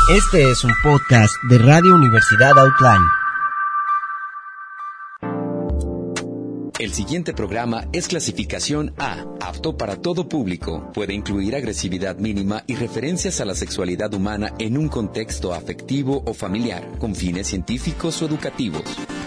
Este es un podcast de Radio Universidad Outline. El siguiente programa es clasificación A, apto para todo público. Puede incluir agresividad mínima y referencias a la sexualidad humana en un contexto afectivo o familiar, con fines científicos o educativos.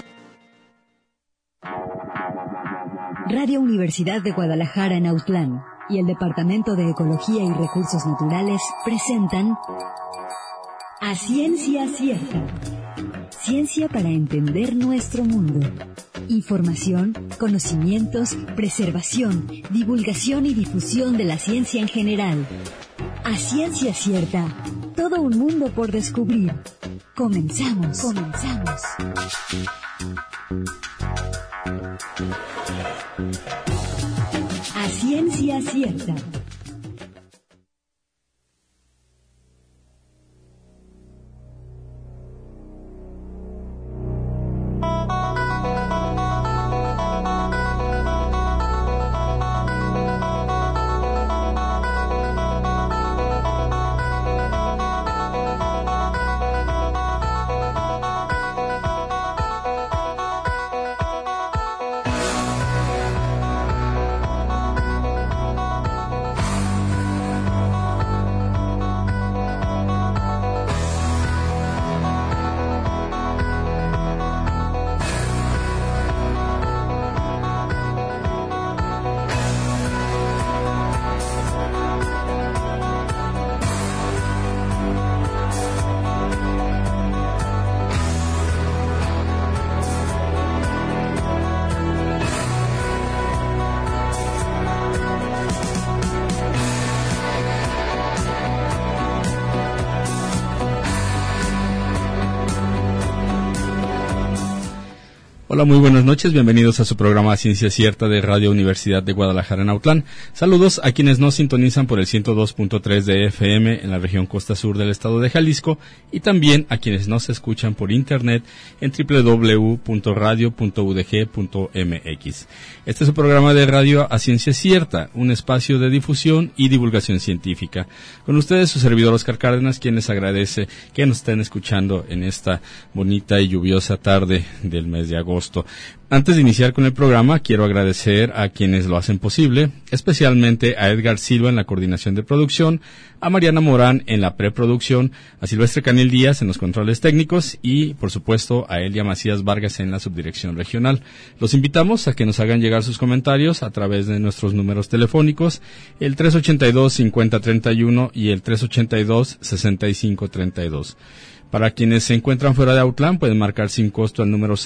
Radio Universidad de Guadalajara en Autlán y el Departamento de Ecología y Recursos Naturales presentan A Ciencia Cierta. Ciencia para entender nuestro mundo. Información, conocimientos, preservación, divulgación y difusión de la ciencia en general. A Ciencia Cierta. Todo un mundo por descubrir. Comenzamos. A Ciencia Cierta. Hola, muy buenas noches, bienvenidos a su programa Ciencia Cierta de Radio Universidad de Guadalajara en Autlán. Saludos a quienes nos sintonizan por el 102.3 de FM en la región costa sur del estado de Jalisco y también a quienes nos escuchan por internet en www.radio.udg.mx. Este es un programa de radio A Ciencia Cierta, un espacio de difusión y divulgación científica. Con ustedes su servidor Oscar Cárdenas, quien les agradece que nos estén escuchando en esta bonita y lluviosa tarde del mes de agosto. Antes de iniciar con el programa, quiero agradecer a quienes lo hacen posible, especialmente a Edgar Silva en la coordinación de producción, a Mariana Morán en la preproducción, a Silvestre Canil Díaz en los controles técnicos y, por supuesto, a Elia Macías Vargas en la subdirección regional. Los invitamos a que nos hagan llegar sus comentarios a través de nuestros números telefónicos, el 382-5031 y el 382-6532. Para quienes se encuentran fuera de Autlán, pueden marcar sin costo al número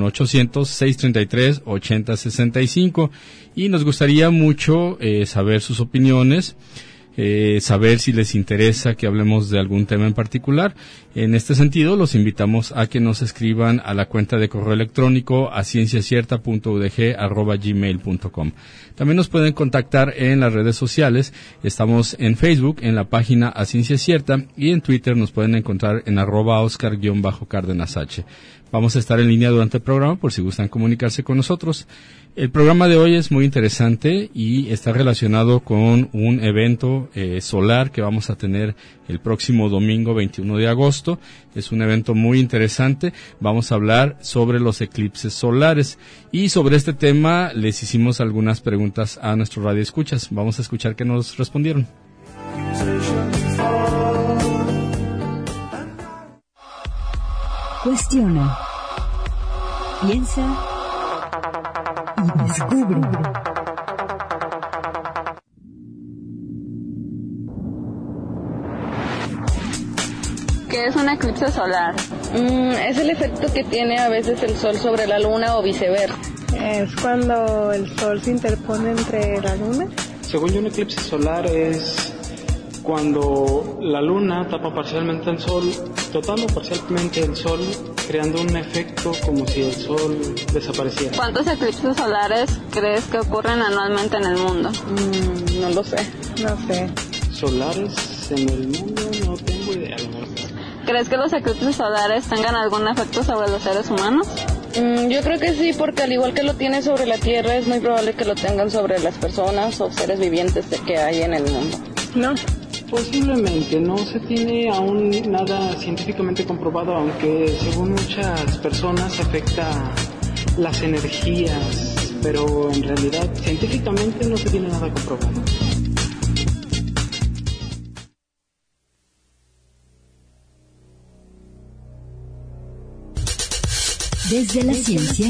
01800-633-8065 y nos gustaría mucho saber sus opiniones, saber si les interesa que hablemos de algún tema en particular. En este sentido, los invitamos a que nos escriban a la cuenta de correo electrónico a cienciacierta.udg@gmail.com. También nos pueden contactar en las redes sociales. Estamos en Facebook, en la página A Ciencia Cierta, y en Twitter nos pueden encontrar en @Oscar_Cárdenas H. Vamos a estar en línea durante el programa por si gustan comunicarse con nosotros. El programa de hoy es muy interesante y está relacionado con un evento solar que vamos a tener el próximo domingo 21 de agosto. Es un evento muy interesante. Vamos a hablar sobre los eclipses solares y sobre este tema les hicimos algunas preguntas a nuestros radioescuchas. Vamos a escuchar qué nos respondieron. Cuestiona, piensa y descubre. ¿Qué es un eclipse solar? Es el efecto que tiene a veces el sol sobre la luna o viceversa. Es cuando el sol se interpone entre la luna. Según yo, un eclipse solar es cuando la luna tapa parcialmente el sol, total o parcialmente el sol, creando un efecto como si el sol desapareciera. ¿Cuántos eclipses solares crees que ocurren anualmente en el mundo? No lo sé. No sé. Solares en el mundo no tengo idea. ¿Crees que los eclipses solares tengan algún efecto sobre los seres humanos? Yo creo que sí, porque al igual que lo tiene sobre la Tierra, es muy probable que lo tengan sobre las personas o seres vivientes que hay en el mundo. No. Posiblemente, no se tiene aún nada científicamente comprobado, aunque según muchas personas afecta las energías, pero en realidad científicamente no se tiene nada comprobado. Desde la ciencia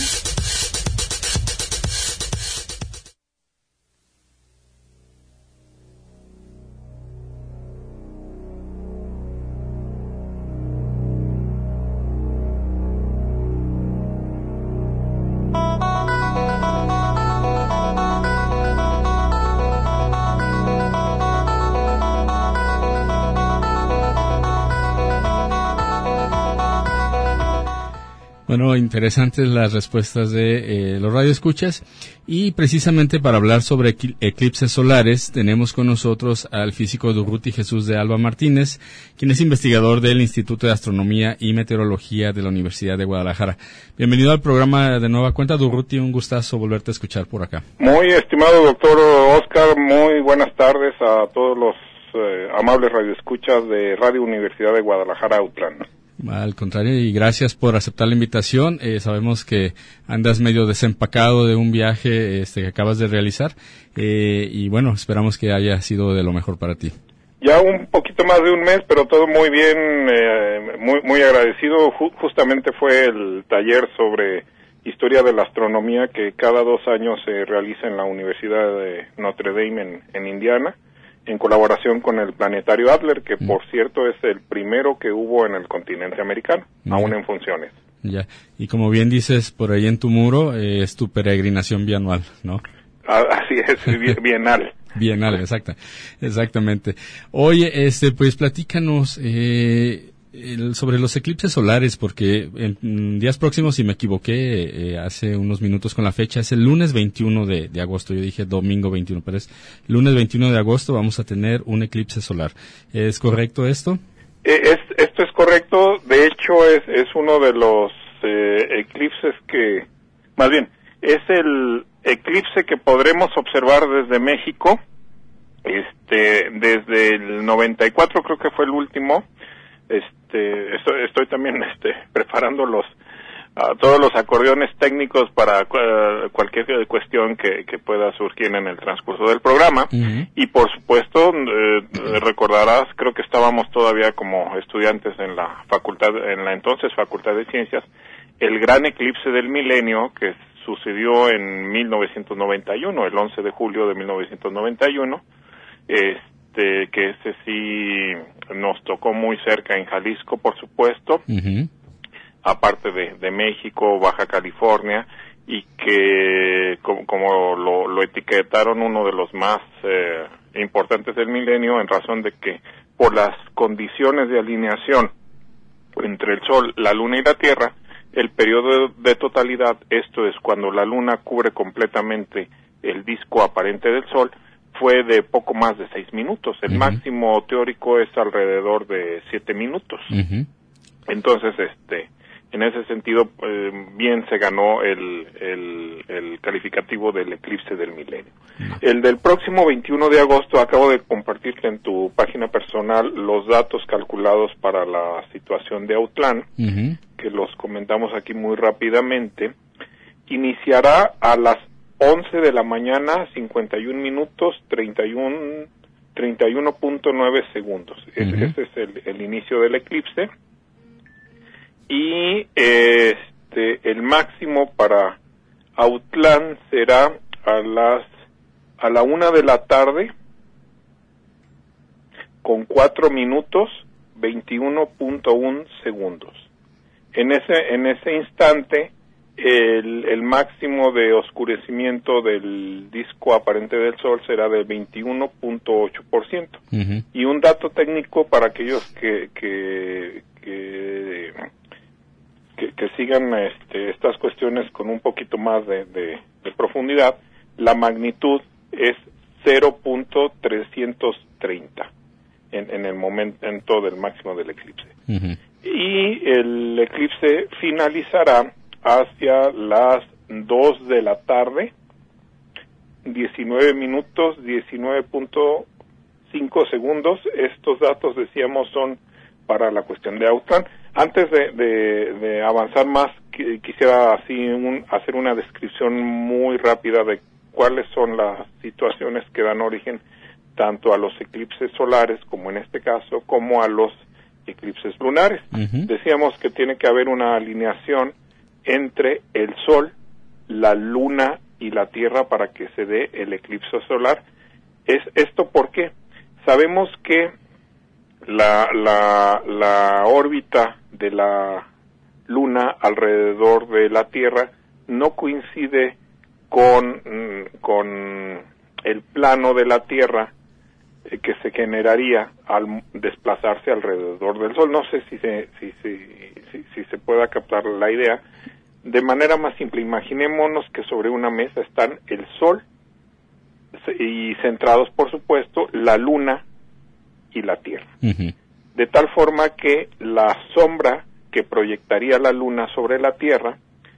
Bueno, interesantes las respuestas de los radioescuchas, y precisamente para hablar sobre eclipses solares tenemos con nosotros al físico Durruti Jesús de Alba Martínez, quien es investigador del Instituto de Astronomía y Meteorología de la Universidad de Guadalajara. Bienvenido al programa de nueva cuenta, Durruti, un gustazo volverte a escuchar por acá. Muy estimado doctor Oscar, muy buenas tardes a todos los amables radioescuchas de Radio Universidad de Guadalajara, Autlán. Al contrario, y gracias por aceptar la invitación. Sabemos que andas medio desempacado de un viaje que acabas de realizar, y bueno, esperamos que haya sido de lo mejor para ti. Ya un poquito más de un mes, pero todo muy bien, muy agradecido. Justamente fue el taller sobre historia de la astronomía que cada 2 años se realiza en la Universidad de Notre Dame en Indiana, en colaboración con el planetario Adler, que por cierto es el primero que hubo en el continente americano, aún en funciones. Ya, y como bien dices por ahí en tu muro, es tu peregrinación bianual, ¿no? Así es, bienal. Bienal, exactamente. Oye, pues platícanos sobre los eclipses solares, porque en días próximos, si me equivoqué hace unos minutos con la fecha, es el lunes 21 de agosto, yo dije domingo 21, pero es lunes 21 de agosto vamos a tener un eclipse solar. ¿Es correcto esto? Esto es correcto, de hecho es uno de los eclipses que, más bien, es el eclipse que podremos observar desde México, desde el 94 creo que fue el último. Estoy también preparando todos los acordeones técnicos para cualquier cuestión que pueda surgir en el transcurso del programa. Uh-huh. Y por supuesto, recordarás, creo que estábamos todavía como estudiantes en la entonces Facultad de Ciencias, el gran eclipse del milenio que sucedió en 1991, el 11 de julio de 1991, que ese sí nos tocó muy cerca en Jalisco, por supuesto, uh-huh. Aparte de México, Baja California, y que como lo etiquetaron uno de los más importantes del milenio, en razón de que por las condiciones de alineación entre el Sol, la Luna y la Tierra, el periodo de totalidad, esto es cuando la Luna cubre completamente el disco aparente del Sol, fue de poco más de 6 minutos. El uh-huh. máximo teórico es alrededor de 7 minutos. Uh-huh. Entonces, en ese sentido, bien se ganó el calificativo del eclipse del milenio. Uh-huh. El del próximo 21 de agosto, acabo de compartirte en tu página personal los datos calculados para la situación de Autlán, uh-huh. que los comentamos aquí muy rápidamente. Iniciará a las 11 de la mañana, 51 minutos, 31.9 segundos. Uh-huh. Ese es el inicio del eclipse. Y el máximo para Autlán será a la 1 de la tarde, con 4 minutos, 21.1 segundos. En ese instante, el máximo de oscurecimiento del disco aparente del Sol será de 21.8%. Uh-huh. Y un dato técnico para aquellos que sigan estas cuestiones con un poquito más de profundidad, la magnitud es 0.330 en el momento del máximo del eclipse. Uh-huh. Y el eclipse finalizará hacia las 2 de la tarde, 19 minutos, 19.7 5 segundos. Estos datos, decíamos, son para la cuestión de Autlán. Antes de avanzar más, quisiera hacer una descripción muy rápida de cuáles son las situaciones que dan origen tanto a los eclipses solares, como en este caso, como a los eclipses lunares. Decíamos que tiene que haber una alineación entre el Sol, la Luna y la Tierra para que se dé el eclipse solar. ¿Esto por qué? Sabemos que la órbita de la Luna alrededor de la Tierra no coincide con el plano de la Tierra que se generaría al desplazarse alrededor del Sol. No sé si se pueda captar la idea. De manera más simple, imaginémonos que sobre una mesa están el Sol y centrados, por supuesto, la Luna y la Tierra. De tal forma que la sombra que proyectaría la Luna sobre la Tierra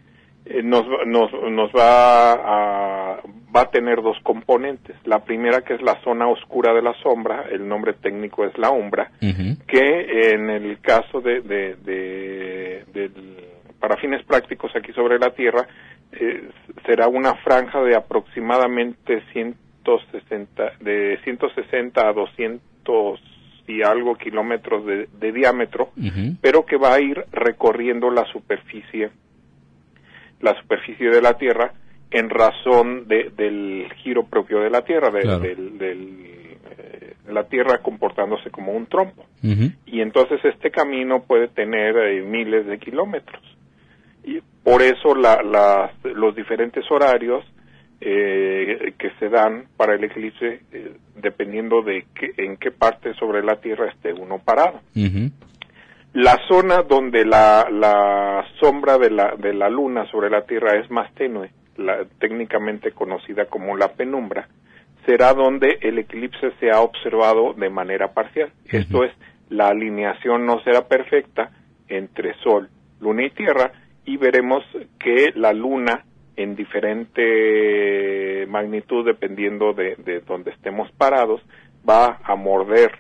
va a tener dos componentes. La primera, que es la zona oscura de la sombra, el nombre técnico es la umbra, que en el caso para fines prácticos aquí sobre la Tierra, será una franja de aproximadamente 160 a 200 y algo kilómetros de diámetro, pero que va a ir recorriendo la superficie de la Tierra en razón del giro propio de la Tierra, la Tierra comportándose como un trompo. Y entonces este camino puede tener miles de kilómetros. Y por eso los diferentes horarios que se dan para el eclipse, dependiendo de en qué parte sobre la Tierra esté uno parado. La zona donde la sombra de la Luna sobre la Tierra es más tenue, técnicamente conocida como la penumbra, será donde el eclipse se ha observado de manera parcial. Esto es, la alineación no será perfecta entre Sol, Luna y Tierra, y veremos que la Luna, en diferente magnitud, dependiendo de donde estemos parados, va a morder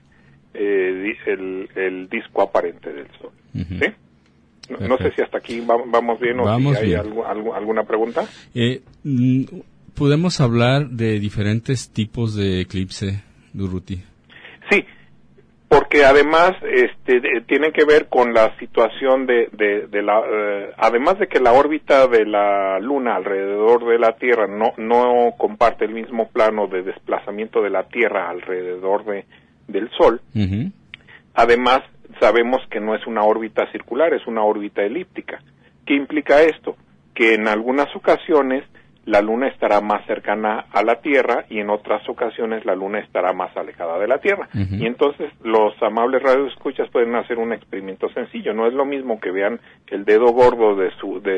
el disco aparente del Sol. ¿Sí? No sé si hasta aquí vamos bien o si hay alguna pregunta. ¿Podemos hablar de diferentes tipos de eclipse, Durruti? Sí, porque además tiene que ver con la situación además de que la órbita de la Luna alrededor de la Tierra no comparte el mismo plano de desplazamiento de la Tierra alrededor del Sol. Además, sabemos que no es una órbita circular, es una órbita elíptica. ¿Qué implica esto? Que en algunas ocasiones la Luna estará más cercana a la Tierra y en otras ocasiones la Luna estará más alejada de la Tierra. Y entonces los amables radioescuchas pueden hacer un experimento sencillo. No es lo mismo que vean el dedo gordo de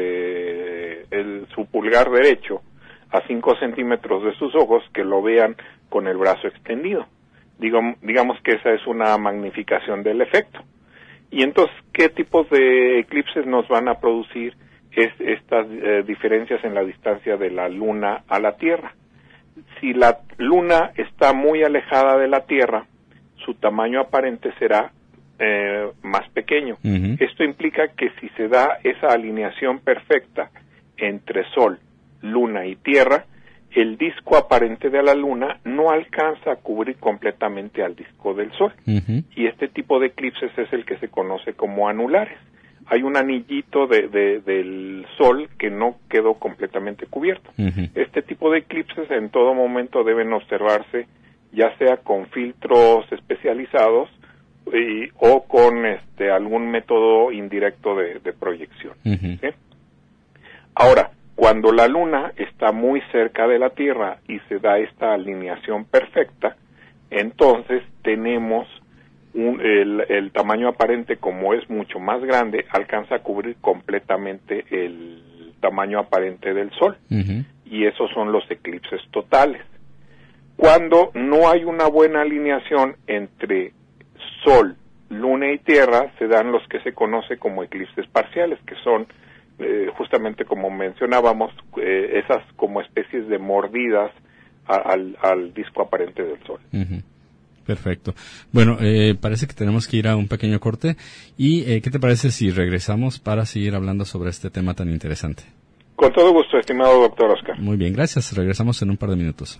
su pulgar derecho a 5 centímetros de sus ojos que lo vean con el brazo extendido. Digamos que esa es una magnificación del efecto. Y entonces, ¿qué tipos de eclipses nos van a producir estas diferencias en la distancia de la Luna a la Tierra? Si la Luna está muy alejada de la Tierra, su tamaño aparente será más pequeño. Esto implica que si se da esa alineación perfecta entre Sol, Luna y Tierra, el disco aparente de la Luna no alcanza a cubrir completamente al disco del Sol. Y este tipo de eclipses es el que se conoce como anulares. Hay un anillito del Sol que no quedó completamente cubierto. Este tipo de eclipses en todo momento deben observarse, ya sea con filtros especializados o con algún método indirecto de proyección. ¿Sí? Ahora, cuando la Luna está muy cerca de la Tierra y se da esta alineación perfecta, entonces tenemos el tamaño aparente, como es mucho más grande, alcanza a cubrir completamente el tamaño aparente del Sol. Y esos son los eclipses totales. Cuando no hay una buena alineación entre Sol, Luna y Tierra, se dan los que se conoce como eclipses parciales, que son justamente como mencionábamos, esas como especies de mordidas al disco aparente del Sol. Perfecto. Bueno, parece que tenemos que ir a un pequeño corte. ¿Y qué te parece si regresamos para seguir hablando sobre este tema tan interesante? Con todo gusto, estimado doctor Oscar. Muy bien, gracias. Regresamos en un par de minutos.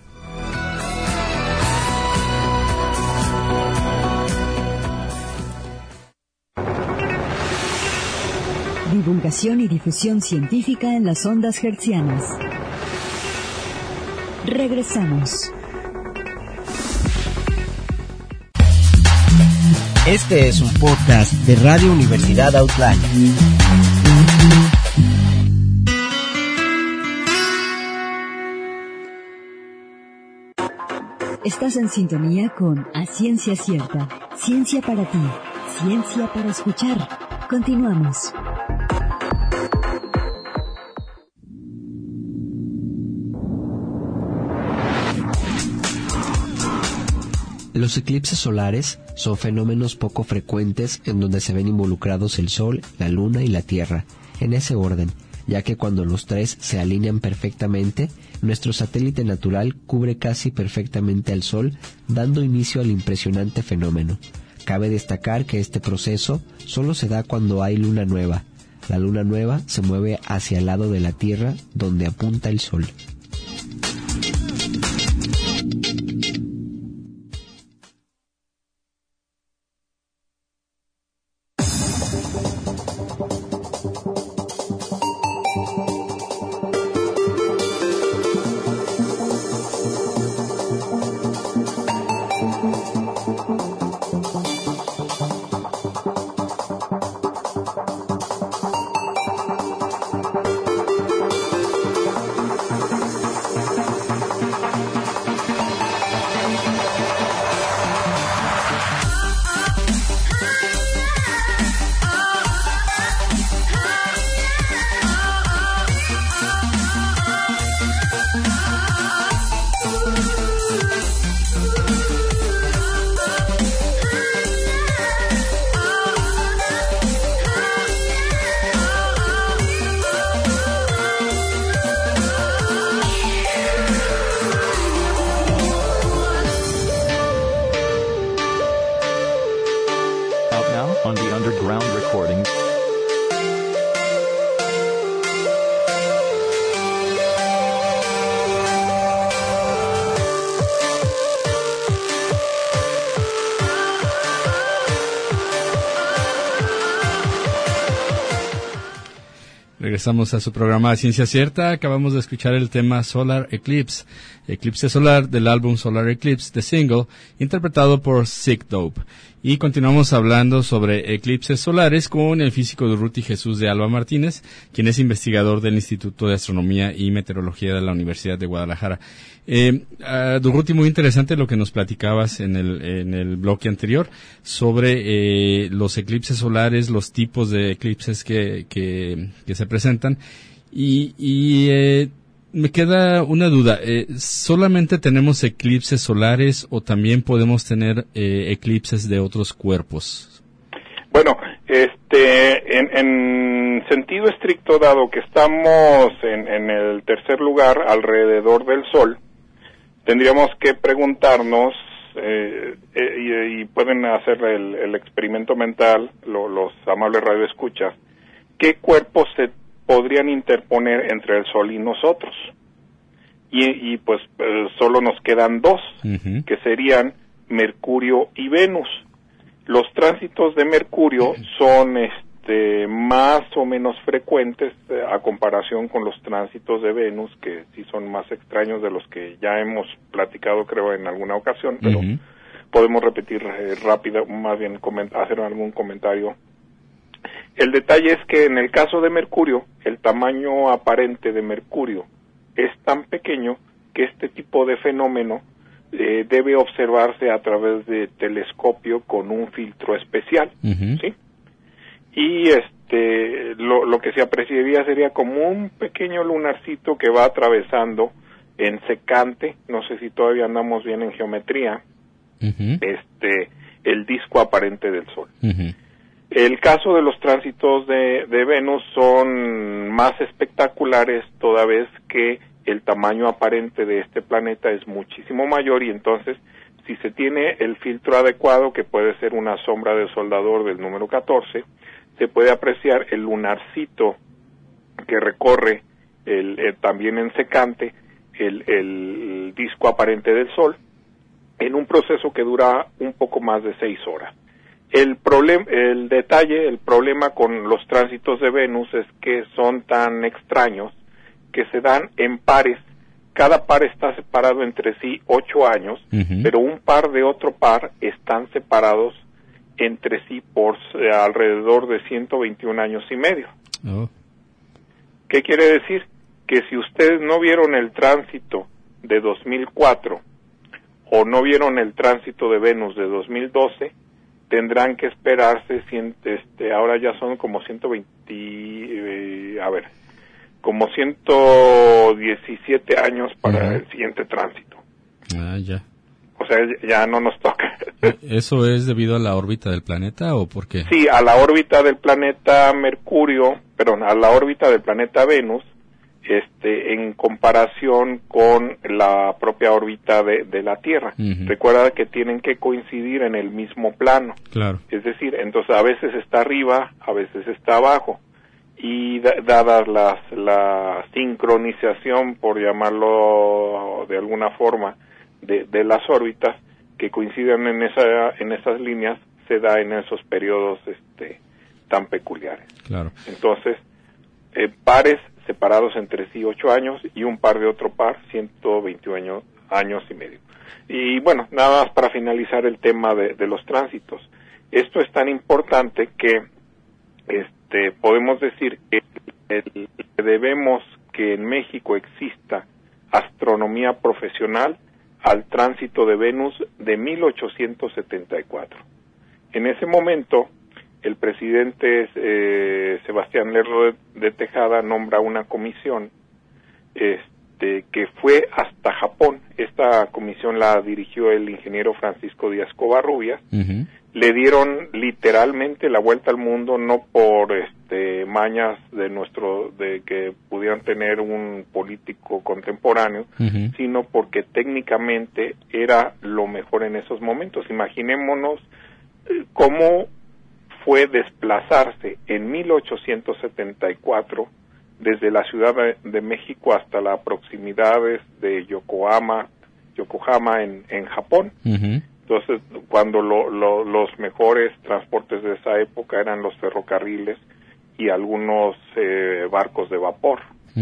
Divulgación y difusión científica en las ondas hertzianas. Regresamos. Este es un podcast de Radio Universidad Outline. Estás en sintonía con A Ciencia Cierta. Ciencia para ti. Ciencia para escuchar. Continuamos. Los eclipses solares son fenómenos poco frecuentes en donde se ven involucrados el Sol, la Luna y la Tierra, en ese orden, ya que cuando los tres se alinean perfectamente, nuestro satélite natural cubre casi perfectamente al Sol, dando inicio al impresionante fenómeno. Cabe destacar que este proceso solo se da cuando hay luna nueva. La luna nueva se mueve hacia el lado de la Tierra donde apunta el Sol. Regresamos a su programa Ciencia Cierta. Acabamos de escuchar el tema Solar Eclipse, eclipse solar del álbum Solar Eclipse, The Single, interpretado por Sick Dope. Y continuamos hablando sobre eclipses solares con el físico Durruti Jesús de Alba Martínez, quien es investigador del Instituto de Astronomía y Meteorología de la Universidad de Guadalajara. Durruti, muy interesante lo que nos platicabas en el bloque anterior sobre los eclipses solares, los tipos de eclipses que se presentan. Y me queda una duda. ¿Solamente tenemos eclipses solares o también podemos tener eclipses de otros cuerpos? Bueno, en sentido estricto, dado que estamos en el tercer lugar alrededor del Sol, tendríamos que preguntarnos, y pueden hacer el experimento mental, los amables radioescuchas, ¿qué cuerpos se podrían interponer entre el Sol y nosotros? Y pues solo nos quedan dos, que serían Mercurio y Venus. Los tránsitos de Mercurio son más o menos frecuentes a comparación con los tránsitos de Venus, que sí son más extraños de los que ya hemos platicado, creo, en alguna ocasión, pero podemos repetir rápido, más bien hacer algún comentario. El detalle es que en el caso de Mercurio, el tamaño aparente de Mercurio es tan pequeño que este tipo de fenómeno debe observarse a través de telescopio con un filtro especial, ¿sí? Y lo que se apreciaría sería como un pequeño lunarcito que va atravesando en secante, no sé si todavía andamos bien en geometría, el disco aparente del Sol. El caso de los tránsitos de Venus son más espectaculares toda vez que el tamaño aparente de este planeta es muchísimo mayor y entonces Si se tiene el filtro adecuado, que puede ser una sombra de soldador del número 14, se puede apreciar el lunarcito que recorre también en secante el disco aparente del Sol, en un proceso que dura un poco más de 6 horas. El problema con los tránsitos de Venus es que son tan extraños que se dan en pares. Cada par está separado entre sí 8 años, pero un par de otro par están separados entre sí por alrededor de 121 años y medio. Oh. ¿Qué quiere decir? Que si ustedes no vieron el tránsito de 2004 o no vieron el tránsito de Venus de 2012, tendrán que esperarse, ahora ya son como 117 años para el siguiente tránsito. Ah, ya. O sea, ya no nos toca. ¿Eso es debido a la órbita del planeta o por qué? Sí, a la órbita del planeta a la órbita del planeta Venus, en comparación con la propia órbita de la Tierra. Recuerda que tienen que coincidir en el mismo plano. Claro. Es decir, entonces a veces está arriba, a veces está abajo. Y dada la sincronización, por llamarlo de alguna forma, de las órbitas que coinciden en esas líneas, se da en esos periodos tan peculiares. Claro. Entonces, pares separados entre sí 8 años y un par de otro par 121 años y medio. Y bueno, nada más para finalizar el tema de los tránsitos. Esto es tan importante que podemos decir que debemos que en México exista astronomía profesional al tránsito de Venus de 1874. En ese momento, el presidente Sebastián Lerdo de Tejada nombra una comisión que fue hasta Japón. Esta comisión la dirigió el ingeniero Francisco Díaz Covarrubias. Le dieron literalmente la vuelta al mundo, no por mañas de que pudieran tener un político contemporáneo, sino porque técnicamente era lo mejor en esos momentos. Imaginémonos cómo fue desplazarse en 1874 desde la Ciudad de México hasta las proximidades de Yokohama en Japón. Entonces, cuando los mejores transportes de esa época eran los ferrocarriles y algunos barcos de vapor,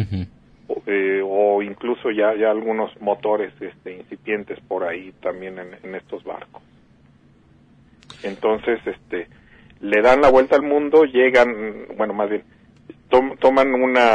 o incluso ya algunos motores incipientes por ahí también en estos barcos. Entonces, le dan la vuelta al mundo, toman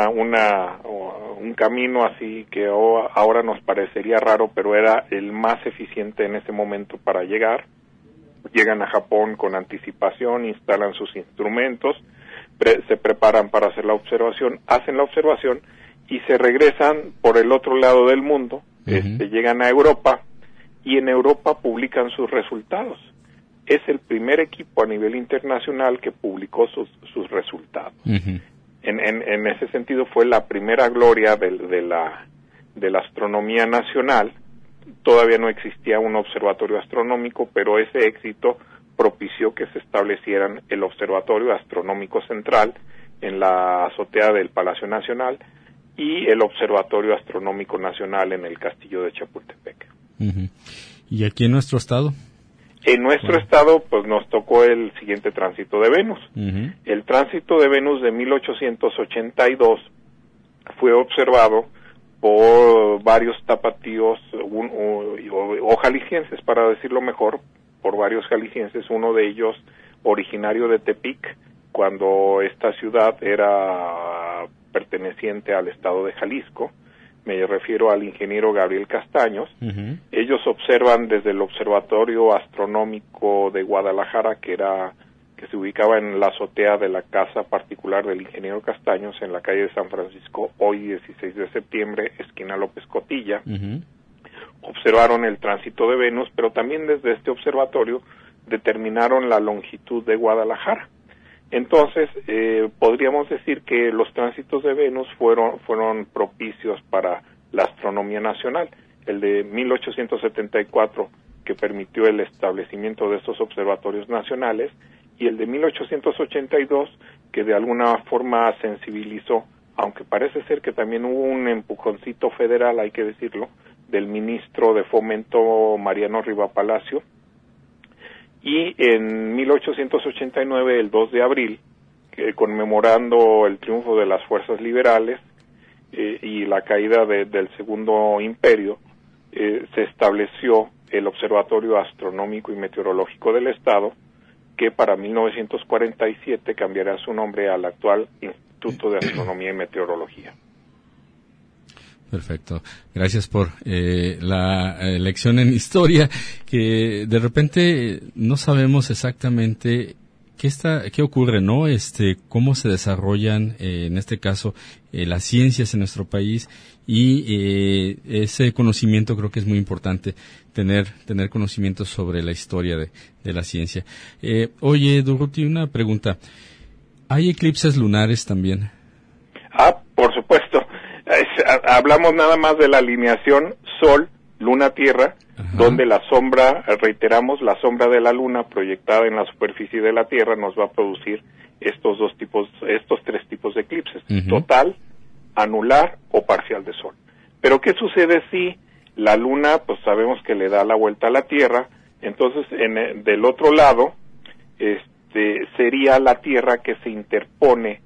un camino así que ahora nos parecería raro, pero era el más eficiente en ese momento para llegar. Llegan a Japón con anticipación, instalan sus instrumentos, se preparan para hacer la observación, hacen la observación y se regresan por el otro lado del mundo, llegan a Europa y en Europa publican sus resultados. Es el primer equipo a nivel internacional que publicó sus resultados. En ese sentido fue la primera gloria de la astronomía nacional. Todavía no existía un observatorio astronómico, pero ese éxito propició que se establecieran el Observatorio Astronómico Central en la azotea del Palacio Nacional y el Observatorio Astronómico Nacional en el Castillo de Chapultepec. ¿Y aquí en nuestro estado? En nuestro estado, pues nos tocó el siguiente tránsito de Venus. El tránsito de Venus de 1882 fue observado por varios tapatíos o jaliscienses, para decirlo mejor, por varios jaliscienses, uno de ellos originario de Tepic, cuando esta ciudad era perteneciente al estado de Jalisco. Me refiero al ingeniero Gabriel Castaños. Ellos observan desde el Observatorio Astronómico de Guadalajara, que se ubicaba en la azotea de la casa particular del ingeniero Castaños, en la calle de San Francisco, hoy 16 de septiembre, esquina López Cotilla. Observaron el tránsito de Venus, pero también desde este observatorio determinaron la longitud de Guadalajara. Entonces, podríamos decir que los tránsitos de Venus fueron propicios para la astronomía nacional. El de 1874, que permitió el establecimiento de estos observatorios nacionales, y el de 1882, que de alguna forma sensibilizó, aunque parece ser que también hubo un empujoncito federal, hay que decirlo, del ministro de Fomento Mariano Riva Palacio, y en 1889, el 2 de abril, conmemorando el triunfo de las fuerzas liberales y la caída del Segundo Imperio, se estableció el Observatorio Astronómico y Meteorológico del Estado, que para 1947 cambiará su nombre al actual Instituto de Astronomía y Meteorología. Perfecto. Gracias por la lección en historia, que de repente no sabemos exactamente qué ocurre, ¿no? Cómo se desarrollan, en este caso, las ciencias en nuestro país, y ese conocimiento creo que es muy importante, tener conocimiento sobre la historia de la ciencia. Oye, Durruti, una pregunta. ¿Hay eclipses lunares también? Por supuesto. Hablamos nada más de la alineación Sol, Luna, Tierra, donde la sombra, reiteramos, la sombra de la Luna proyectada en la superficie de la Tierra nos va a producir estos tres tipos de eclipses, total, anular o parcial de Sol. Pero ¿qué sucede si la Luna, pues sabemos que le da la vuelta a la Tierra? Entonces, del otro lado, sería la Tierra que se interpone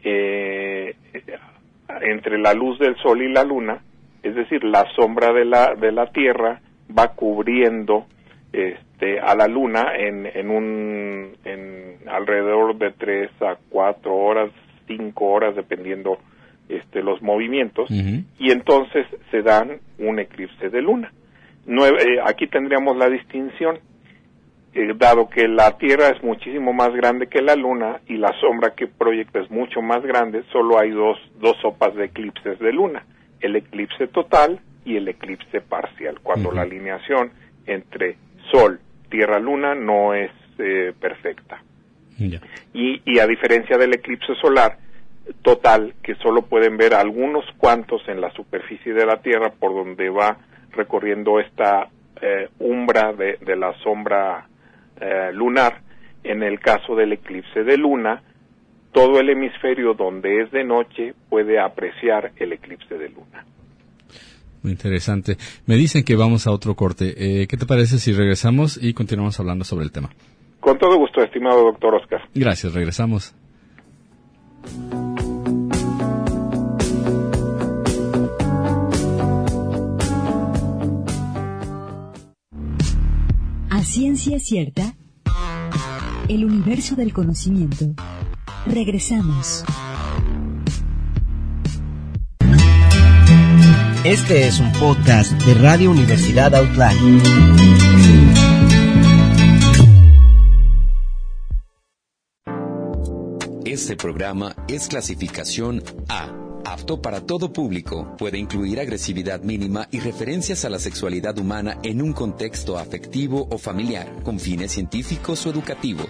entre la luz del Sol y la Luna, es decir, la sombra de la Tierra va cubriendo a la Luna en alrededor de 3 a 4 horas, 5 horas, dependiendo los movimientos, y entonces se dan un eclipse de Luna. Aquí tendríamos la distinción, dado que la Tierra es muchísimo más grande que la Luna y la sombra que proyecta es mucho más grande, solo hay dos sopas de eclipses de Luna, el eclipse total y el eclipse parcial, cuando la alineación entre Sol, Tierra, Luna no es perfecta. Y a diferencia del eclipse solar total, que solo pueden ver algunos cuantos en la superficie de la Tierra por donde va recorriendo esta umbra de la sombra lunar, en el caso del eclipse de Luna, todo el hemisferio donde es de noche puede apreciar el eclipse de Luna. Muy interesante. Me dicen que vamos a otro corte. ¿Qué te parece si regresamos y continuamos hablando sobre el tema? Con todo gusto, estimado doctor Oscar. Gracias, regresamos. A ciencia cierta, el universo del conocimiento. Regresamos. Este es un podcast de Radio Universidad Outland. Este programa es clasificación A, apto para todo público. Puede incluir agresividad mínima y referencias a la sexualidad humana en un contexto afectivo o familiar, con fines científicos o educativos.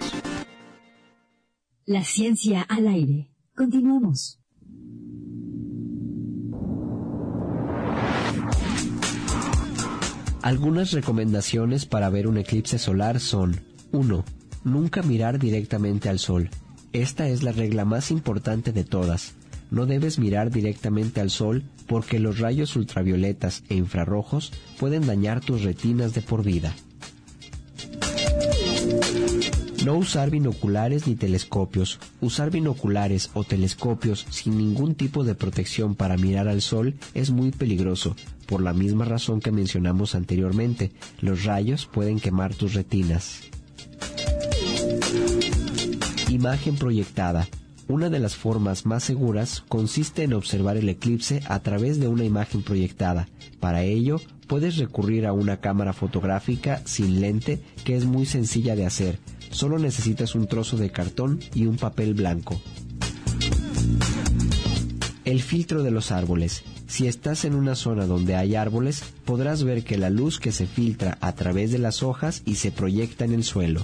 La ciencia al aire. Continuamos. Algunas recomendaciones para ver un eclipse solar son: 1. Nunca mirar directamente al sol. Esta es la regla más importante de todas. No debes mirar directamente al sol porque los rayos ultravioletas e infrarrojos pueden dañar tus retinas de por vida. No usar binoculares ni telescopios. Usar binoculares o telescopios sin ningún tipo de protección para mirar al sol es muy peligroso, por la misma razón que mencionamos anteriormente. Los rayos pueden quemar tus retinas. Imagen proyectada. Una de las formas más seguras consiste en observar el eclipse a través de una imagen proyectada. Para ello, puedes recurrir a una cámara fotográfica sin lente que es muy sencilla de hacer. Solo necesitas un trozo de cartón y un papel blanco. El filtro de los árboles. Si estás en una zona donde hay árboles, podrás ver que la luz que se filtra a través de las hojas y se proyecta en el suelo.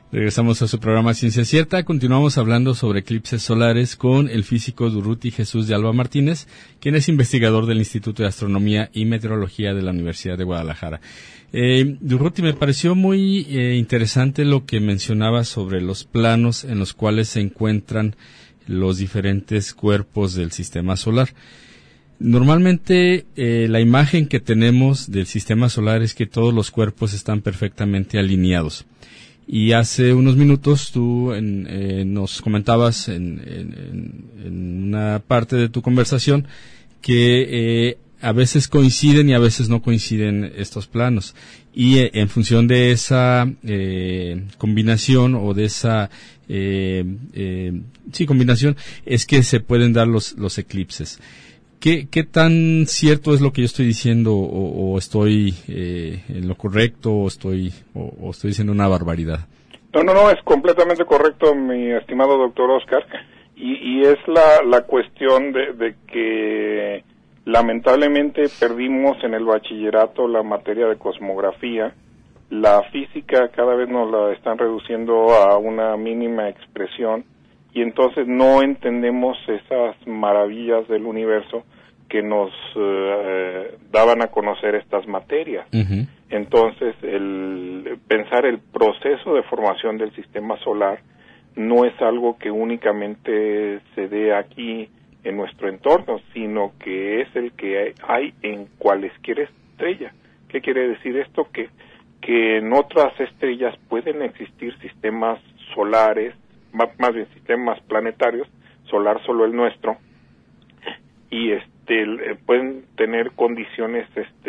Regresamos a su programa Ciencia Cierta. Continuamos hablando sobre eclipses solares con el físico Durruti Jesús de Alba Martínez, quien es investigador del Instituto de Astronomía y Meteorología de la Universidad de Guadalajara. Durruti, me pareció muy interesante lo que mencionaba sobre los planos en los cuales se encuentran los diferentes cuerpos del sistema solar. Normalmente la imagen que tenemos del sistema solar es que todos los cuerpos están perfectamente alineados. Y hace unos minutos tú nos comentabas en una parte de tu conversación que a veces coinciden y a veces no coinciden estos planos. Y en función de esa combinación o de esa combinación es que se pueden dar los eclipses. ¿Qué tan cierto es lo que yo estoy diciendo o estoy en lo correcto o estoy diciendo una barbaridad? No, es completamente correcto, mi estimado doctor Oscar, y es la cuestión de que lamentablemente perdimos en el bachillerato la materia de cosmografía. La física cada vez nos la están reduciendo a una mínima expresión, y entonces no entendemos esas maravillas del universo que nos daban a conocer estas materias. Uh-huh. Entonces, pensar el proceso de formación del sistema solar no es algo que únicamente se dé aquí en nuestro entorno, sino que es el que hay en cualesquier estrella. ¿Qué quiere decir esto? Que en otras estrellas pueden existir sistemas solares, más bien sistemas planetarios, solar solo el nuestro, y pueden tener condiciones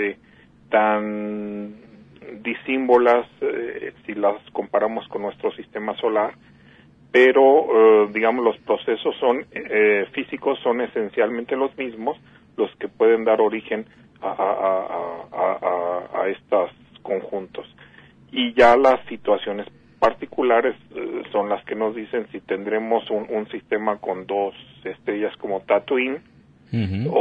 tan disímbolas si las comparamos con nuestro sistema solar, pero digamos los procesos físicos son esencialmente los mismos, los que pueden dar origen a estos conjuntos, y ya las situaciones particulares son las que nos dicen si tendremos un sistema con dos estrellas como Tatooine, uh-huh,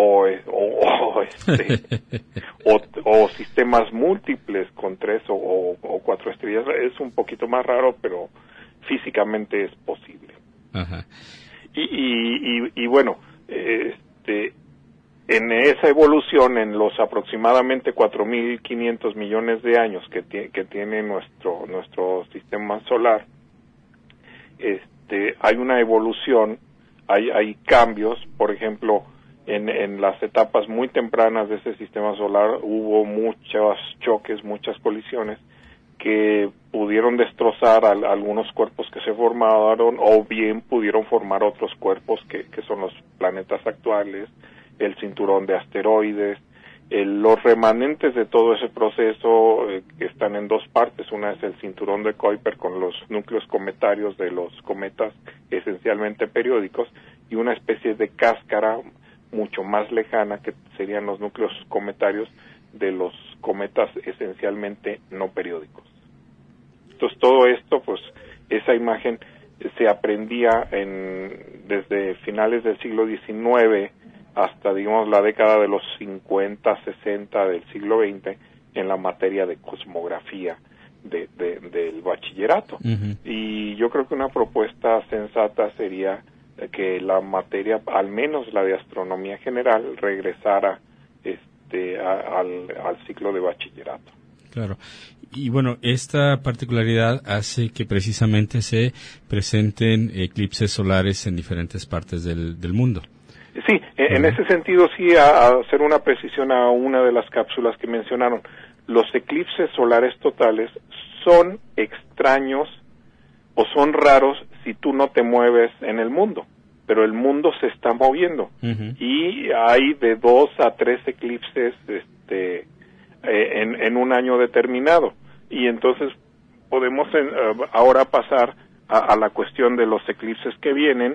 o sistemas múltiples con 3 o 4 estrellas. Es un poquito más raro, pero físicamente es posible. Uh-huh. Y bueno, en esa evolución, en los aproximadamente 4.500 millones de años que tiene nuestro sistema solar, hay una evolución, hay cambios. Por ejemplo, en las etapas muy tempranas de ese sistema solar hubo muchos choques, muchas colisiones que pudieron destrozar algunos cuerpos que se formaron, o bien pudieron formar otros cuerpos que son los planetas actuales, el cinturón de asteroides. Los remanentes de todo ese proceso están en dos partes. Una es el cinturón de Kuiper con los núcleos cometarios de los cometas esencialmente periódicos, y una especie de cáscara mucho más lejana que serían los núcleos cometarios de los cometas esencialmente no periódicos. Entonces todo esto, pues esa imagen se aprendía desde finales del siglo XIX hasta, digamos, la década de los 50, 60 del siglo XX en la materia de cosmografía del bachillerato. Uh-huh. Y yo creo que una propuesta sensata sería que la materia, al menos la de astronomía general, regresara al ciclo de bachillerato. Claro. Y bueno, esta particularidad hace que precisamente se presenten eclipses solares en diferentes partes del mundo. Sí, en ese sentido sí, a hacer una precisión a una de las cápsulas que mencionaron, los eclipses solares totales son extraños o son raros si tú no te mueves en el mundo, pero el mundo se está moviendo. Uh-huh. Y hay de 2 a 3 eclipses en un año determinado, y entonces podemos ahora pasar a la cuestión de los eclipses que vienen.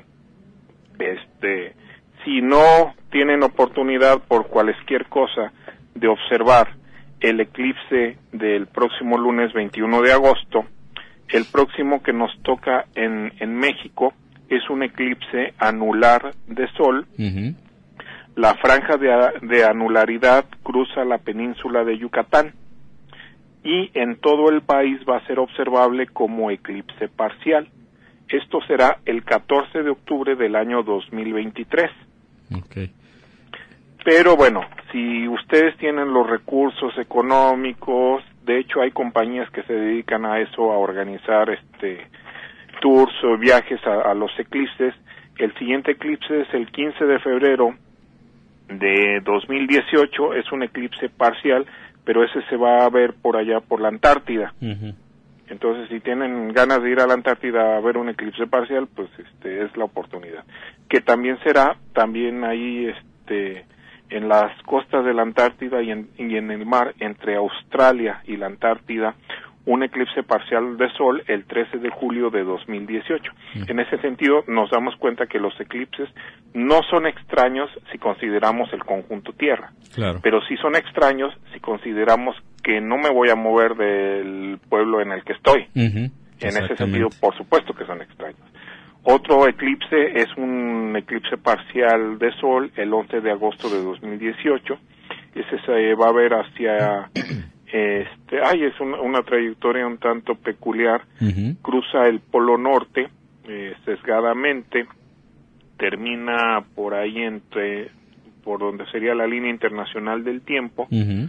Si no tienen oportunidad por cualesquier cosa de observar el eclipse del próximo lunes 21 de agosto, el próximo que nos toca en México es un eclipse anular de Sol. Uh-huh. La franja de anularidad cruza la península de Yucatán, y en todo el país va a ser observable como eclipse parcial. Esto será el 14 de octubre del año 2023. Okay. Pero bueno, si ustedes tienen los recursos económicos, de hecho hay compañías que se dedican a eso, a organizar tours o viajes a los eclipses. El siguiente eclipse es el 15 de febrero de 2018, es un eclipse parcial, pero ese se va a ver por allá por la Antártida. Uh-huh. Entonces, si tienen ganas de ir a la Antártida a ver un eclipse parcial, pues es la oportunidad. Que también será, también ahí en las costas de la Antártida y en el mar entre Australia y la Antártida, un eclipse parcial de sol el 13 de julio de 2018. En ese sentido, nos damos cuenta que los eclipses no son extraños si consideramos el conjunto Tierra. Claro. Pero sí son extraños si consideramos que no me voy a mover del pueblo en el que estoy. Uh-huh. En ese sentido, por supuesto que son extraños. Otro eclipse es un eclipse parcial de sol el 11 de agosto de 2018. Ese se va a ver hacia... es una trayectoria un tanto peculiar. Uh-huh. Cruza el Polo Norte sesgadamente, termina por ahí por donde sería la línea internacional del tiempo. Uh-huh.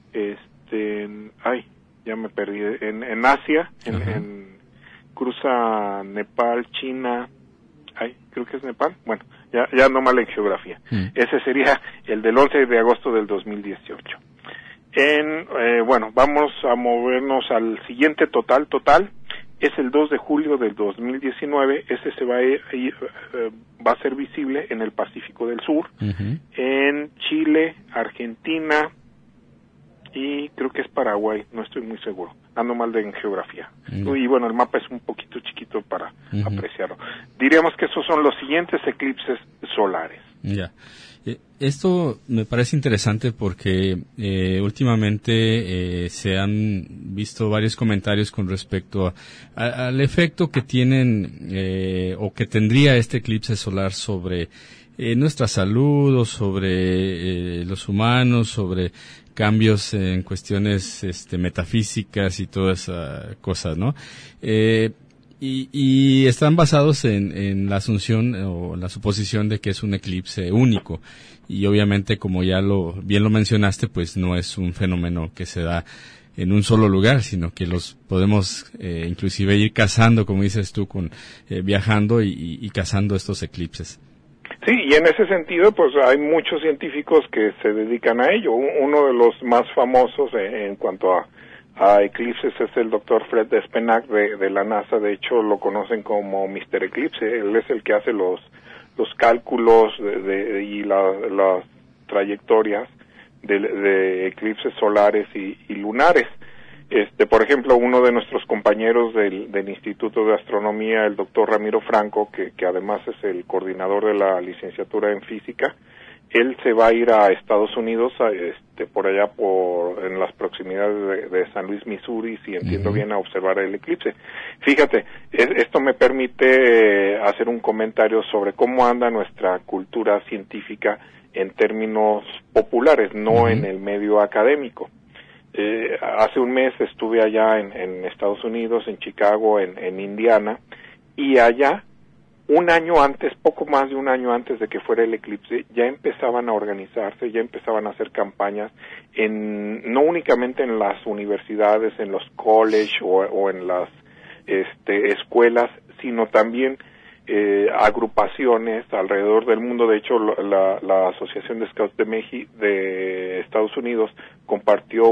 Ya me perdí, en Asia, uh-huh. Cruza Nepal, China, creo que es Nepal, bueno, ya ando mal en geografía. Uh-huh. Ese sería el del 11 de agosto del 2018. Vamos a movernos al siguiente total, es el 2 de julio del 2019, ese se va a ser visible en el Pacífico del Sur, uh-huh. en Chile, Argentina y creo que es Paraguay, no estoy muy seguro, ando mal en geografía. Uh-huh. Y bueno, el mapa es un poquito chiquito para uh-huh. apreciarlo. Diríamos que esos son los siguientes eclipses solares. Ya. Esto me parece interesante porque últimamente se han visto varios comentarios con respecto al efecto que tienen o que tendría este eclipse solar sobre nuestra salud o sobre los humanos, sobre cambios en cuestiones metafísicas y todas esas cosas, ¿no? Y están basados en la asunción o la suposición de que es un eclipse único y obviamente, como ya bien lo mencionaste, pues no es un fenómeno que se da en un solo lugar, sino que los podemos inclusive ir cazando, como dices tú, viajando y cazando estos eclipses. Sí, y en ese sentido, pues hay muchos científicos que se dedican a ello. Uno de los más famosos en cuanto a eclipses es el doctor Fred Espenach de la NASA. De hecho, lo conocen como Mr. Eclipse. Él es el que hace los cálculos y las trayectorias de eclipses solares y lunares. Por ejemplo, uno de nuestros compañeros del Instituto de Astronomía, el doctor Ramiro Franco, que además es el coordinador de la licenciatura en física, él se va a ir a Estados Unidos, por allá en las proximidades de San Luis, Missouri, si entiendo bien, a observar el eclipse. Fíjate, esto me permite hacer un comentario sobre cómo anda nuestra cultura científica en términos populares, no en el medio académico. Hace un mes estuve allá en Estados Unidos, en Chicago, en Indiana, y allá un año antes, poco más de un año antes de que fuera el eclipse, ya empezaban a organizarse, ya empezaban a hacer campañas, no únicamente en las universidades, en los college o en las escuelas, sino también agrupaciones alrededor del mundo. De hecho, la Asociación de Scouts de Estados Unidos compartió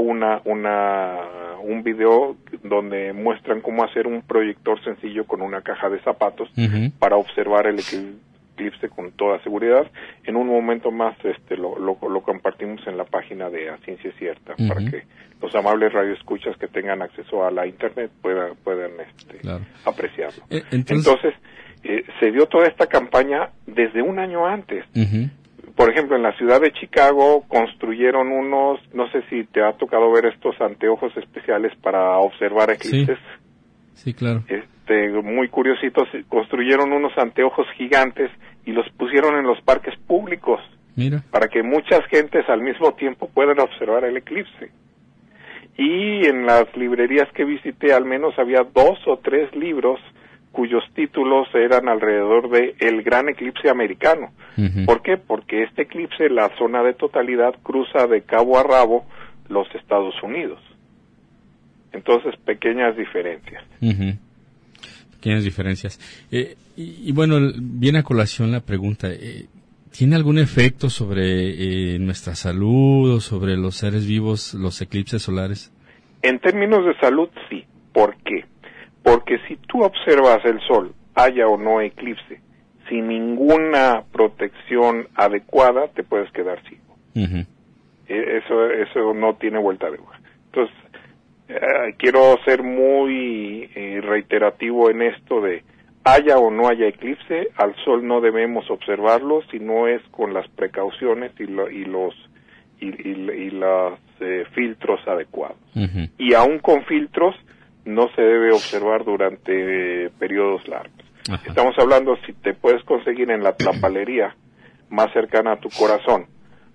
un video donde muestran cómo hacer un proyector sencillo con una caja de zapatos para observar el eclipse con toda seguridad. En un momento más lo compartimos en la página de A Ciencia Cierta para que los amables radioescuchas que tengan acceso a la internet puedan apreciarlo. Entonces se dio toda esta campaña desde un año antes. Por ejemplo, en la ciudad de Chicago construyeron unos, no sé si te ha tocado ver estos anteojos especiales para observar eclipses. Sí, claro. Muy curiositos, construyeron unos anteojos gigantes y los pusieron en los parques públicos. Mira. Para que muchas gentes al mismo tiempo puedan observar el eclipse. y en las librerías que visité al menos había 2 o 3 libros cuyos títulos eran alrededor de el gran eclipse americano. Uh-huh. ¿Por qué? Porque este eclipse, la zona de totalidad, cruza de cabo a rabo los Estados Unidos. Entonces, pequeñas diferencias. Uh-huh. Pequeñas diferencias. Y bueno, viene a colación la pregunta, ¿tiene algún efecto sobre nuestra salud o sobre los seres vivos, los eclipses solares? En términos de salud, sí. ¿Por qué? Porque si tú observas el Sol, haya o no eclipse, sin ninguna protección adecuada, te puedes quedar ciego. Uh-huh. Eso no tiene vuelta de hoja. Entonces, quiero ser muy reiterativo en esto de haya o no haya eclipse, al Sol no debemos observarlo si no es con las precauciones y los filtros adecuados. Uh-huh. Y aún con filtros no se debe observar durante periodos largos. Ajá. Estamos hablando si te puedes conseguir en la tlapalería más cercana a tu corazón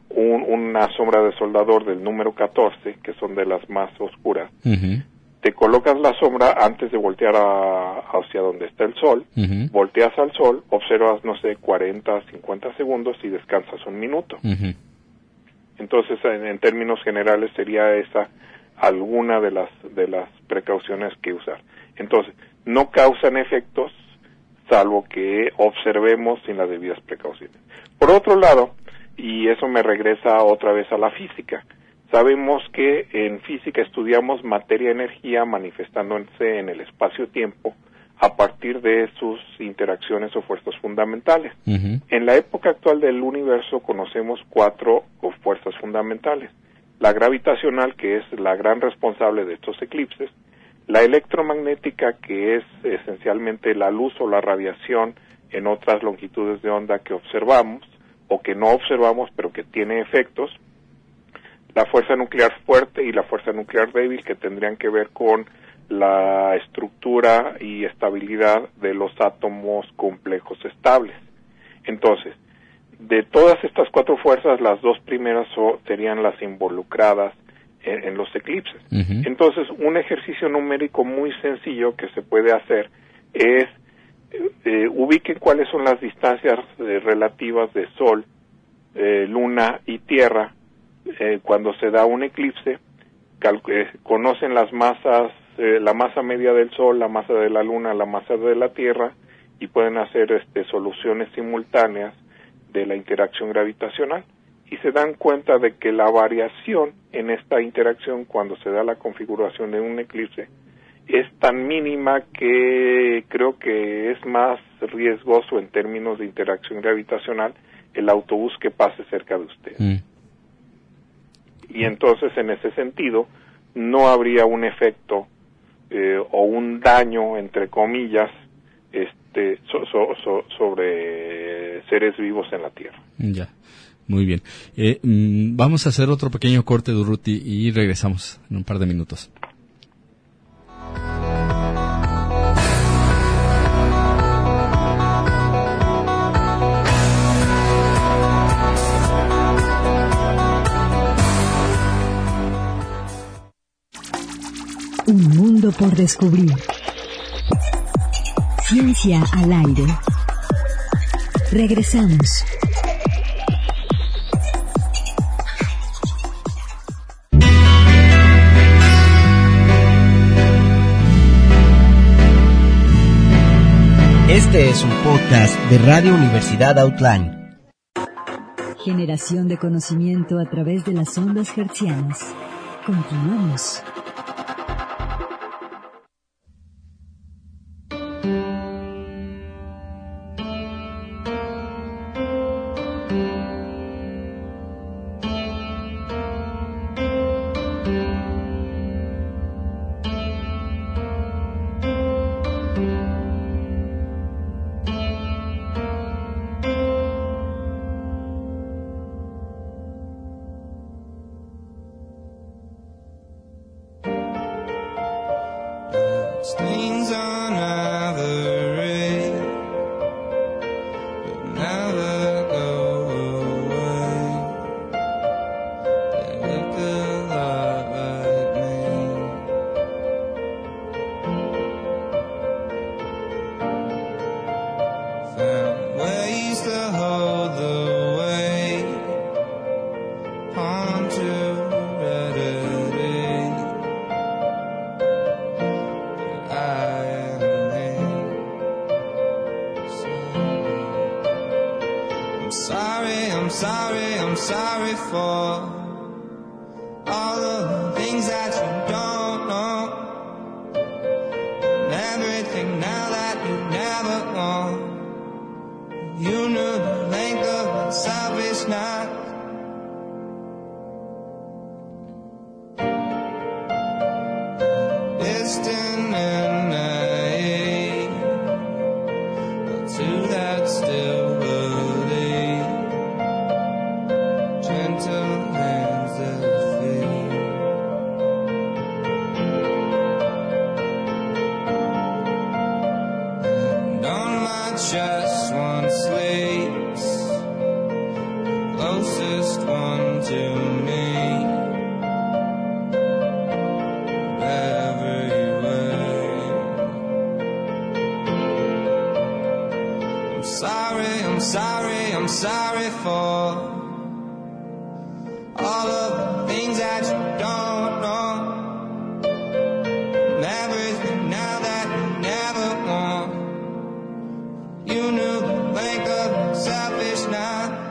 una sombra de soldador del número 14, que son de las más oscuras. Uh-huh. Te colocas la sombra antes de voltear hacia donde está el Sol, uh-huh. volteas al Sol, observas, 40, 50 segundos y descansas 1 minuto. Uh-huh. Entonces, en términos generales, sería esa alguna de las precauciones que usar. Entonces, no causan efectos, salvo que observemos sin las debidas precauciones. Por otro lado, y eso me regresa otra vez a la física, sabemos que en física estudiamos materia-energía manifestándose en el espacio-tiempo a partir de sus interacciones o fuerzas fundamentales. Uh-huh. En la época actual del universo conocemos 4 fuerzas fundamentales: la gravitacional, que es la gran responsable de estos eclipses; la electromagnética, que es esencialmente la luz o la radiación en otras longitudes de onda que observamos o que no observamos pero que tiene efectos; la fuerza nuclear fuerte y la fuerza nuclear débil, que tendrían que ver con la estructura y estabilidad de los átomos complejos estables. Entonces, de todas estas 4 fuerzas, las 2 primeras serían las involucradas en los eclipses. Uh-huh. Entonces, un ejercicio numérico muy sencillo que se puede hacer es ubiquen cuáles son las distancias relativas de Sol, Luna y Tierra cuando se da un eclipse. Conocen las masas, la masa media del Sol, la masa de la Luna, la masa de la Tierra, y pueden hacer soluciones simultáneas de la interacción gravitacional, y se dan cuenta de que la variación en esta interacción cuando se da la configuración de un eclipse es tan mínima que creo que es más riesgoso en términos de interacción gravitacional el autobús que pase cerca de usted. Y entonces, en ese sentido, no habría un efecto o un daño, entre comillas, sobre seres vivos en la Tierra. Ya, muy bien. Vamos a hacer otro pequeño corte, Durruti, y regresamos en un par de minutos. Un mundo por descubrir. Ciencia al aire. Regresamos. Este es un podcast de Radio Universidad Outline. Generación de conocimiento a través de las ondas hertzianas. Continuamos. I'm sorry for all of the things that you don't know, and everything now that you never want. You knew the length of a selfish night. Distant and naive, but to that still believe, gentle hands that feel. And on my chest one sleeps, the closest one to me. I'm sorry for all of the things that you don't know, and everything now that you never want. You knew the length of selfish night.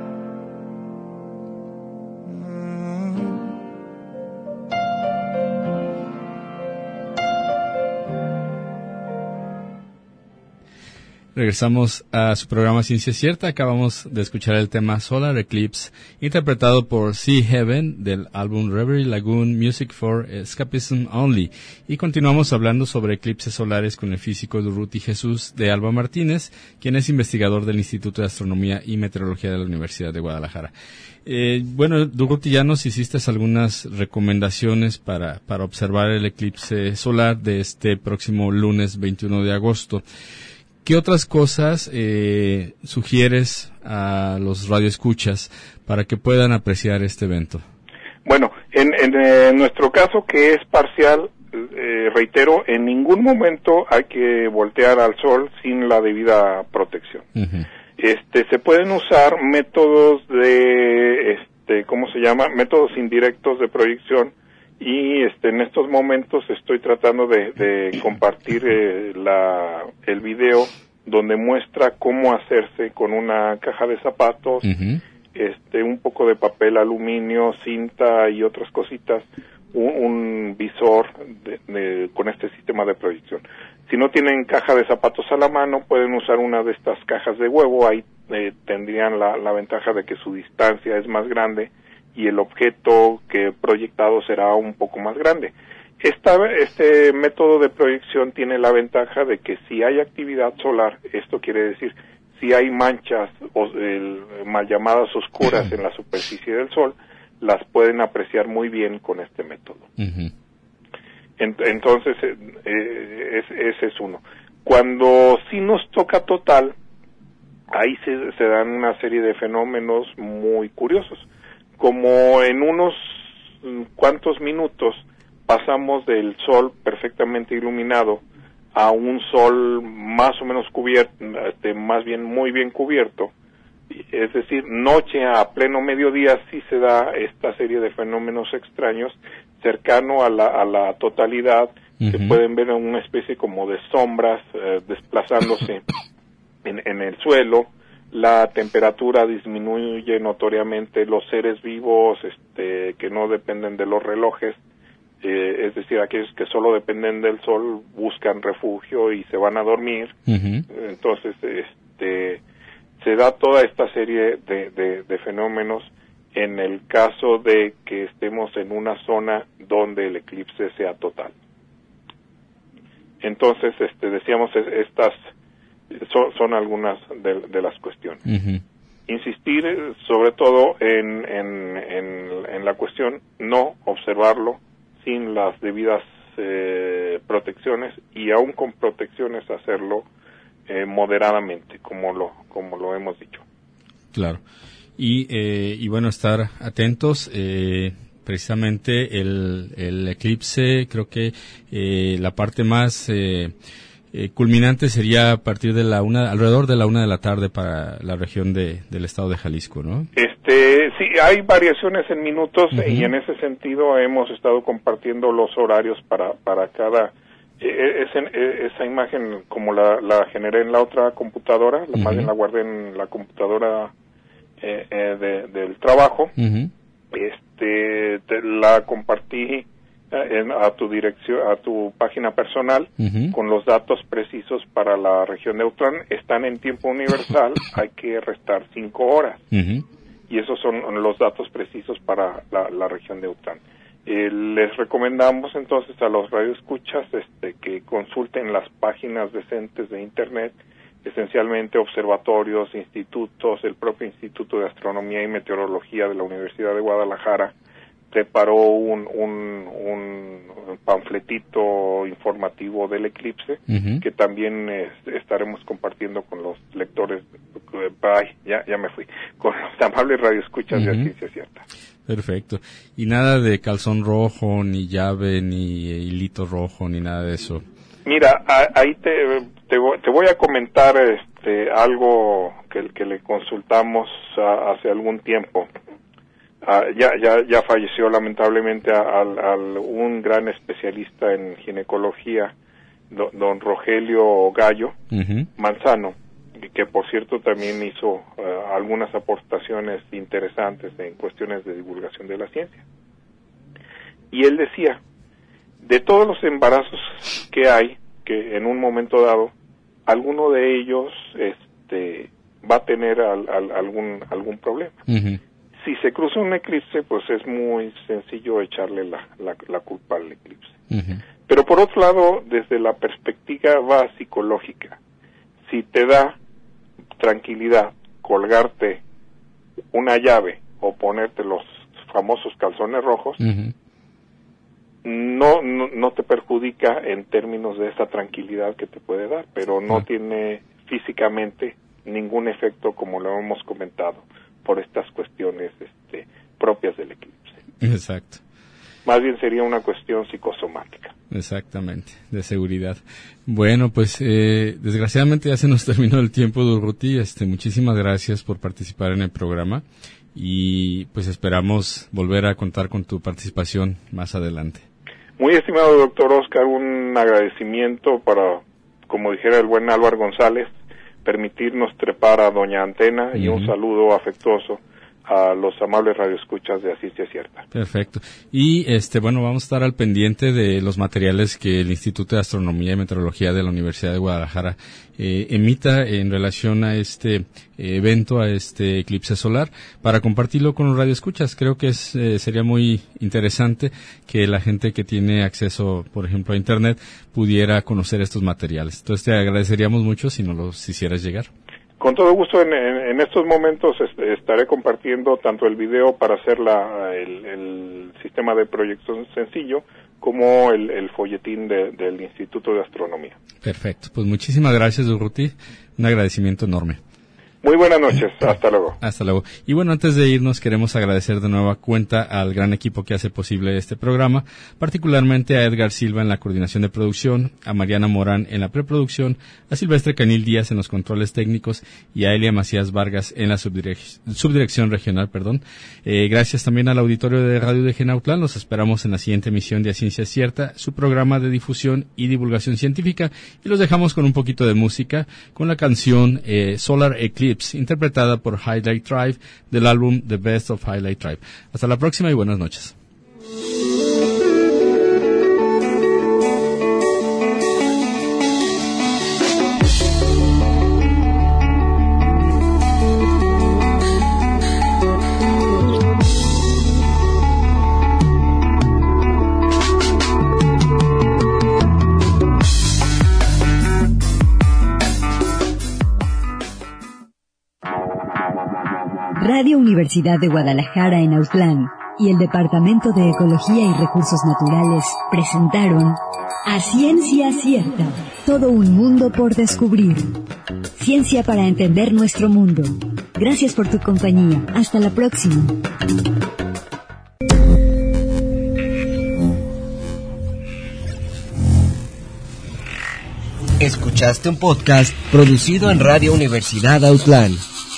Regresamos a su programa Ciencia Cierta. Acabamos de escuchar el tema Solar Eclipse, interpretado por Sea Heaven del álbum Reverie Lagoon Music for Escapism Only. Y continuamos hablando sobre eclipses solares con el físico Durruti Jesús de Alba Martínez, quien es investigador del Instituto de Astronomía y Meteorología de la Universidad de Guadalajara. Bueno, Durruti, ya nos hiciste algunas recomendaciones para observar el eclipse solar de este próximo lunes 21 de agosto. ¿Qué otras cosas sugieres a los radioescuchas para que puedan apreciar este evento? Bueno, en nuestro caso, que es parcial, reitero, en ningún momento hay que voltear al sol sin la debida protección. Uh-huh. Se pueden usar métodos métodos indirectos de proyección, y en estos momentos estoy tratando de compartir el video donde muestra cómo hacerse con una caja de zapatos, uh-huh, un poco de papel aluminio, cinta y otras cositas, un visor con este sistema de proyección. Si no tienen caja de zapatos a la mano, pueden usar una de estas cajas de huevo. Ahí tendrían la ventaja de que su distancia es más grande y el objeto que proyectado será un poco más grande. Este método de proyección tiene la ventaja de que si hay actividad solar, esto quiere decir si hay manchas mal llamadas oscuras en la superficie del Sol, las pueden apreciar muy bien con este método. Uh-huh. Entonces, ese es uno. Cuando sí nos toca total, ahí se dan una serie de fenómenos muy curiosos. Como en unos cuantos minutos pasamos del sol perfectamente iluminado a un sol más o menos cubierto, más bien muy bien cubierto, es decir, noche a pleno mediodía, sí se da esta serie de fenómenos extraños cercano a la totalidad. Uh-huh. Se pueden ver una especie como de sombras desplazándose en el suelo. La temperatura disminuye notoriamente, los seres vivos que no dependen de los relojes, es decir, aquellos que solo dependen del sol, buscan refugio y se van a dormir. Uh-huh. Entonces, se da toda esta serie de fenómenos en el caso de que estemos en una zona donde el eclipse sea total. Entonces, decíamos, estas son algunas de las cuestiones. Uh-huh. Insistir sobre todo en la cuestión, no observarlo sin las debidas protecciones, y aún con protecciones hacerlo moderadamente, como lo hemos dicho. Claro. Y bueno, estar atentos. Precisamente el eclipse, creo que la parte más culminante sería a partir de alrededor de la 1 de la tarde para la región del estado de Jalisco, ¿no? Sí, hay variaciones en minutos. Uh-huh. Y en ese sentido hemos estado compartiendo los horarios para cada. Esa imagen, como la generé en la otra computadora, uh-huh, más bien la guardé en la computadora del trabajo. La compartí a tu dirección, a tu página personal, con los datos precisos para la región de Autlán. Están en tiempo universal, hay que restar 5 horas. Y esos son los datos precisos para la región de Autlán. Les recomendamos entonces a los radioescuchas que consulten las páginas decentes de Internet, esencialmente observatorios, institutos. El propio Instituto de Astronomía y Meteorología de la Universidad de Guadalajara preparó un panfletito informativo del eclipse, que también estaremos compartiendo con los lectores, ya me fui, con los amables radioescuchas de Ciencia Cierta. Perfecto. Y nada de calzón rojo, ni llave, ni hilito rojo, ni nada de eso. Mira, ahí te voy a comentar algo que le consultamos hace algún tiempo. Ya falleció lamentablemente un gran especialista en ginecología, don Rogelio Gallo Manzano, que por cierto también hizo algunas aportaciones interesantes en cuestiones de divulgación de la ciencia. Y él decía, de todos los embarazos que hay, que en un momento dado, alguno de ellos va a tener algún problema. Si se cruza un eclipse, pues es muy sencillo echarle la culpa al eclipse. Pero por otro lado, desde la perspectiva psicológica, si te da tranquilidad colgarte una llave o ponerte los famosos calzones rojos, no te perjudica en términos de esa tranquilidad que te puede dar, pero no tiene físicamente ningún efecto, como lo hemos comentado, por estas cuestiones propias del eclipse. Exacto. Más bien sería una cuestión psicosomática. Exactamente, de seguridad. Bueno, pues desgraciadamente ya se nos terminó el tiempo, Durruti. Muchísimas gracias por participar en el programa y pues esperamos volver a contar con tu participación más adelante. Muy estimado doctor Oscar, un agradecimiento para, como dijera el buen Álvaro González, permitirnos trepar a Doña Antena y un saludo afectuoso a los amables radioescuchas de Ciencia Cierta. Perfecto. Y bueno, vamos a estar al pendiente de los materiales que el Instituto de Astronomía y Meteorología de la Universidad de Guadalajara emita en relación a este evento, a este eclipse solar, para compartirlo con los radioescuchas. Creo que sería muy interesante que la gente que tiene acceso, por ejemplo, a Internet, pudiera conocer estos materiales. Entonces te agradeceríamos mucho si nos los hicieras llegar. Con todo gusto, en estos momentos estaré compartiendo tanto el video para hacer el sistema de proyección sencillo como el folletín del Instituto de Astronomía. Perfecto, pues muchísimas gracias, Durruti, un agradecimiento enorme. Muy buenas noches, hasta luego. Hasta luego. Y bueno, antes de irnos queremos agradecer de nueva cuenta al gran equipo que hace posible este programa, particularmente a Edgar Silva en la coordinación de producción, a Mariana Morán en la preproducción, a Silvestre Canil Díaz en los controles técnicos y a Elia Macías Vargas en la subdirección regional. Gracias también al auditorio de Radio de Genautlán. Los esperamos en la siguiente emisión de A Ciencia Cierta, su programa de difusión y divulgación científica, y los dejamos con un poquito de música, con la canción Solar Eclipse, interpretada por Highlight Tribe del álbum The Best of Highlight Tribe. Hasta la próxima y buenas noches. Radio Universidad de Guadalajara en Autlán y el Departamento de Ecología y Recursos Naturales presentaron A Ciencia Cierta, todo un mundo por descubrir. Ciencia para entender nuestro mundo. Gracias por tu compañía. Hasta la próxima. Escuchaste un podcast producido en Radio Universidad Autlán.